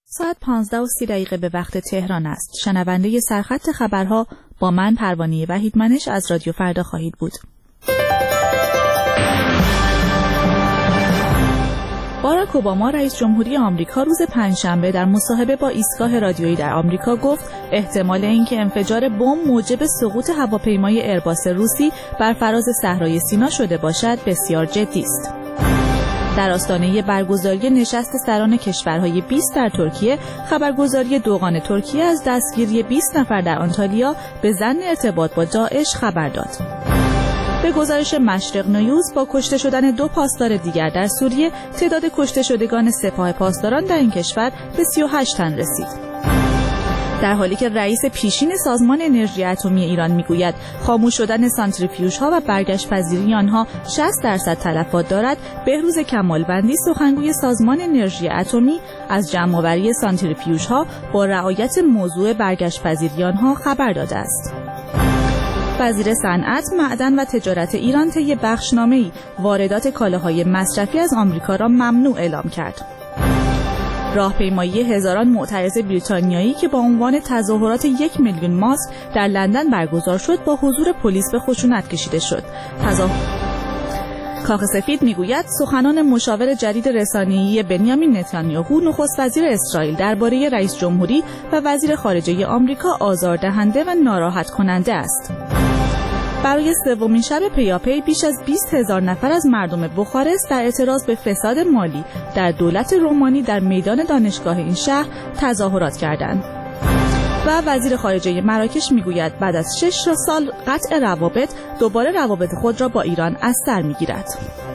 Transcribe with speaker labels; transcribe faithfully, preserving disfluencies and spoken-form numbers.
Speaker 1: ساعت پانزده و سی دقیقه به وقت تهران است. شنونده سرخط خبرها با من پروانه وحیدمنش از رادیو فردا خواهید بود. باراک اوباما رئیس جمهوری آمریکا روز پنجشنبه در مصاحبه با ایستگاه رادیویی در آمریکا گفت احتمال اینکه انفجار بمب موجب سقوط هواپیمای ایرباس روسی بر فراز صحرای سینا شده باشد بسیار جدی است. در آستانه برگزاری نشست سران کشورهای بیست در ترکیه، خبرگزاری دوغان ترکیه از دستگیری بیست نفر در آنتالیا به ظن ارتباط با داعش خبر داد. به گزارش مشرق نیوز، با کشته شدن دو پاسدار دیگر در سوریه، تعداد کشته شدگان سپاه پاسداران در این کشور به سی و هشت تن رسید. در حالی که رئیس پیشین سازمان انرژی اتمی ایران میگوید خاموش شدن سانتریفیوژها و برگشت پذیری آنها شصت درصد تلفات دارد، بهروز کمالوندی سخنگوی سازمان انرژی اتمی از جمع‌آوری سانتریفیوژها با رعایت موضوع برگشت پذیری آنها خبر داده است. وزیر صنعت، معدن و تجارت ایران طی بخشنامه‌ای واردات کالاهای مصرفی از آمریکا را ممنوع اعلام کرد. راهپیمایی هزاران معترض بریتانیایی که با عنوان تظاهرات یک میلیون ماسک در لندن برگزار شد با حضور پلیس به خشونت کشیده شد. تظاهر کاخ سفید میگوید سخنان مشاور جدید رسانه‌ای بنیامین نتانیاهو نخست وزیر اسرائیل درباره رئیس جمهوری و وزیر خارجه آمریکا آزاردهنده و ناراحت کننده است. برای سومین شب پیاپی بیش از بیست هزار نفر از مردم بخارست در اعتراض به فساد مالی در دولت رومانی در میدان دانشگاه این شهر تظاهرات کردند. و وزیر خارجه مراکش میگوید بعد از شش سال قطع روابط، دوباره روابط خود را با ایران از سر میگیرد.